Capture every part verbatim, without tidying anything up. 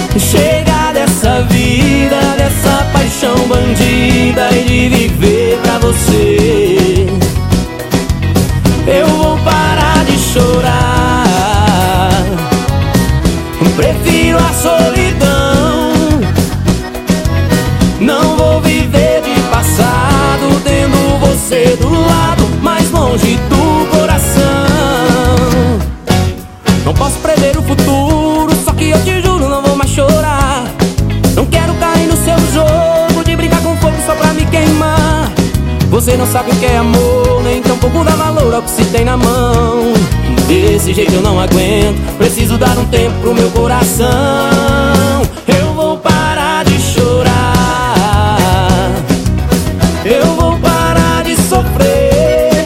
Chega dessa vida, dessa paixão bandida e de viver pra você. Eu vou parar de chorar, prefiro a solidão. Não vou viver de passado, tendo você do lado, mais longe do coração. Não posso prever o futuro, só que eu te juro, não vou mais chorar. Não quero cair no seu jogo de brincar com fogo só pra me queimar. Você não sabe o que é amor, nem tão pouco dá valor ao que se tem na mão. Desse jeito eu não aguento, preciso dar um tempo pro meu coração. Eu vou parar de chorar, eu vou parar de sofrer.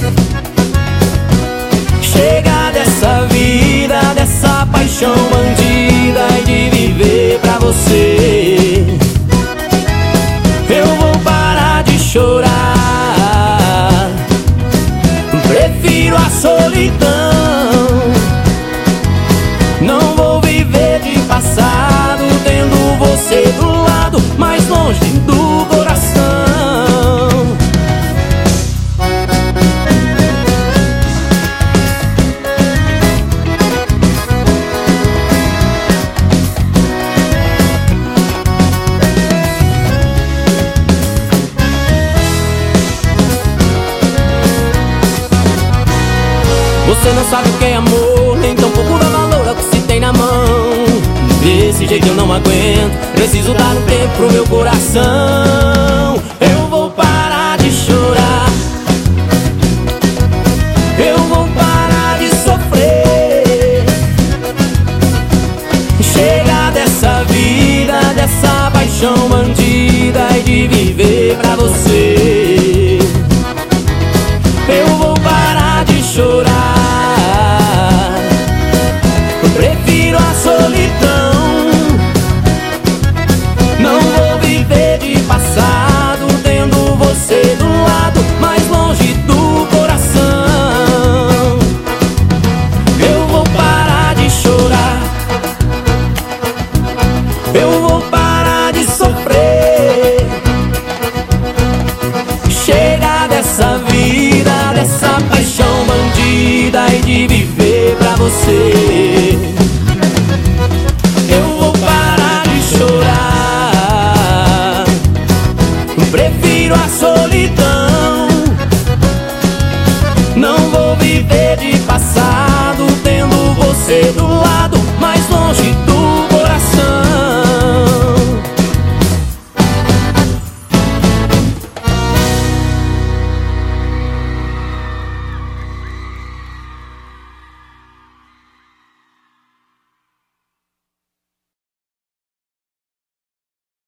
Chega dessa vida, dessa paixão bandida e de viver pra você. Eu vou parar de chorar, prefiro a solidão. Não vou viver de passado, tendo você do lado, mais longe do coração. Você não sabe o que é amor, nem tão pouco dá valor ao que se tem na mão. Desse jeito eu não aguento, preciso dar um tempo pro meu coração. Eu vou parar de chorar, eu vou parar de sofrer. Chega dessa vida, dessa paixão bandida e de viver pra você. Eu vou parar de chorar, prefiro a solidão. Não vou viver de passado, tendo você do lado, mais longe do coração. Eu vou parar de chorar, eu vou parar de sofrer. Chega dessa vida, dessa paixão bandida e de viver pra você.